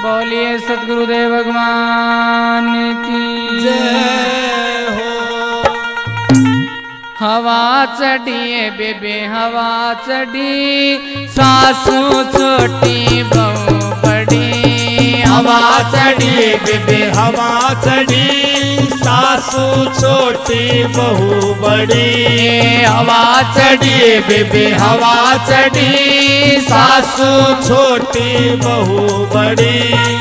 बोलिए सतगुरुदेव भगवान की जय हो। हवा चढ़िए बेबे हवा चढ़ी, सासू छोटी बहू बड़ी। हवा चढ़ी बेबे हवा चढ़ी, सासू छोटी बहू बड़ी। हवा चढ़ी बेबे हवा चढ़ी, सासू छोटी बहू बड़ी।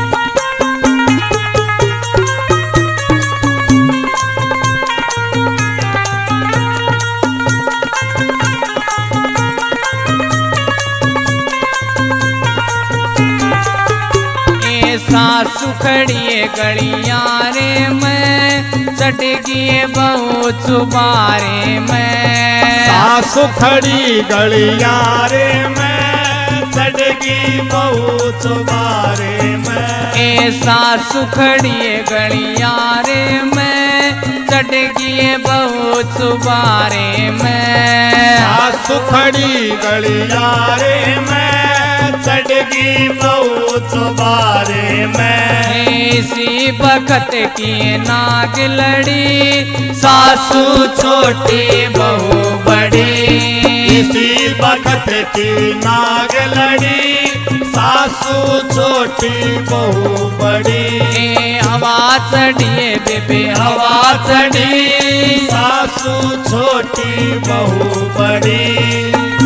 सासु खड़िए गड़ियारे में, चटकिए बहू चुबारे में। सासु खड़ी गलियारे में, चटकी बहू चुबारे में। सासु खड़िए गड़ियारे में, चटकिए बहू चुबारे में। सासु खड़ी गलियारे में, चटकी बहू चुबारे में। इसी बखत की नाग लड़ी, सासू छोटी बहू बड़ी। इसी बखत की नाग लड़ी, सासू छोटी बहू बड़ी। हवा चढ़िए बेबे हवा चढ़ी, सासू छोटी बहू बड़ी।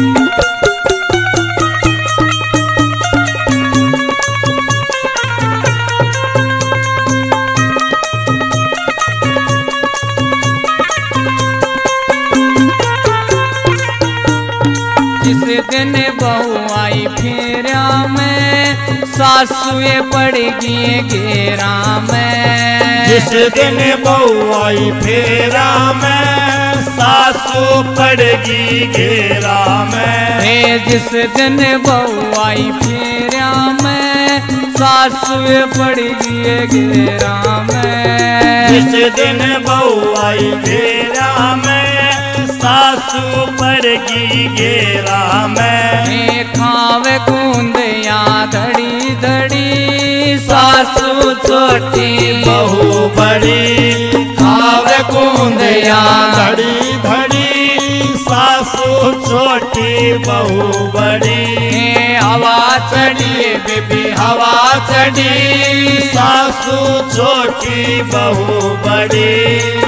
जिस दिन बहू आई फेरा में, सासुए पड़ गई घेरा में। जिस दिन बहू आई फेरा में, सासू पड़ गई घेरा में। जिस दिन बहू आई फेरा में, सासुए पड़ गई घेरा में। जिस दिन बहू आई घेरा में, सासू पड़ गई घेरा में। खावे कूंदिया धड़ी धड़ी, सासू छोटी बहू बड़ी। खावे कूंदिया धड़ी धड़ी, सासू छोटी बहू बड़ी। हवा चढ़िए बेबी हवा चढ़ी, सासू छोटी बहू बड़ी।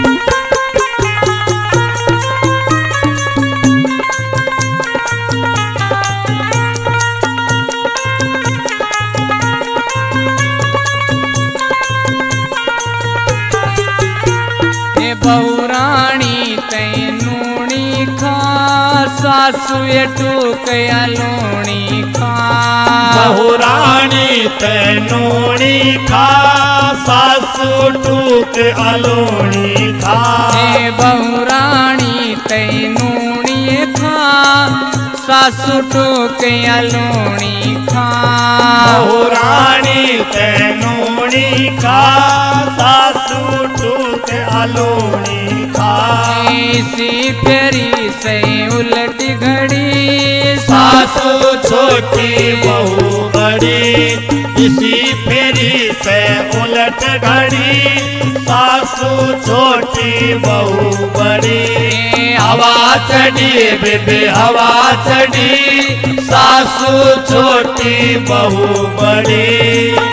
बहू रानी तैनूनी खा, सासू ये टूक लूणी खा। बहू रानी तैनूनी खा, सासू टूक अलूणी खा। बहू रानी तैनूनी खा, सासू टूक लूणी खा। बहू रानी तैनूनी खा, सासू टूक अलूणी खा। इसी फेरी से उलट घड़ी, सासू छोटी बहू बड़ी। इसी फेरी से उलट घड़ी, सासू छोटी बहू बड़ी। हवा चढ़ी बेबे हवा चढ़ी, सासू छोटी बहू बड़ी।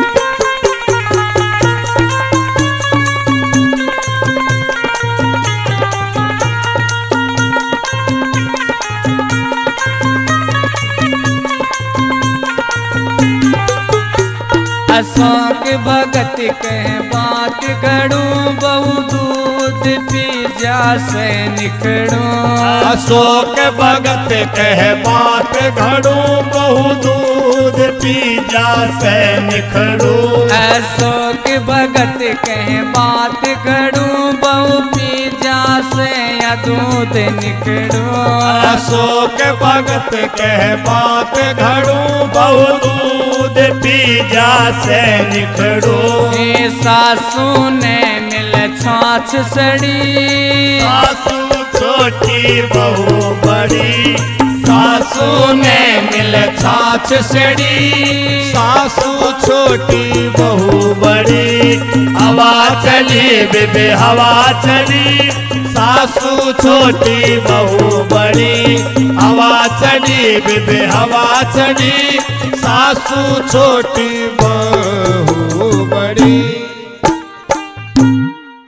अशोक भगत कह बात गड़ू, बहू दूध पी जा से निकड़ू। अशोक भगत कह बात घड़ू, बहू दूध पी जा से निखड़ू। अशोक भगत कह बात गड़ू, बहू पी जा से या दूध निकड़ू। अशोक भगत कह बात घड़ू, बहू दूध पी जा से निखड़ू। सासू ने मिल छाछ सड़ी, सासू छोटी बहू बड़ी। सासू ने मिल छाछ सड़ी, सासू छोटी बहू बड़ी, हवा चली बेबे हवा चली, सासू छोटी बहू बड़ी, हवा चली बेबे हवा चली, सासू छोटी बहू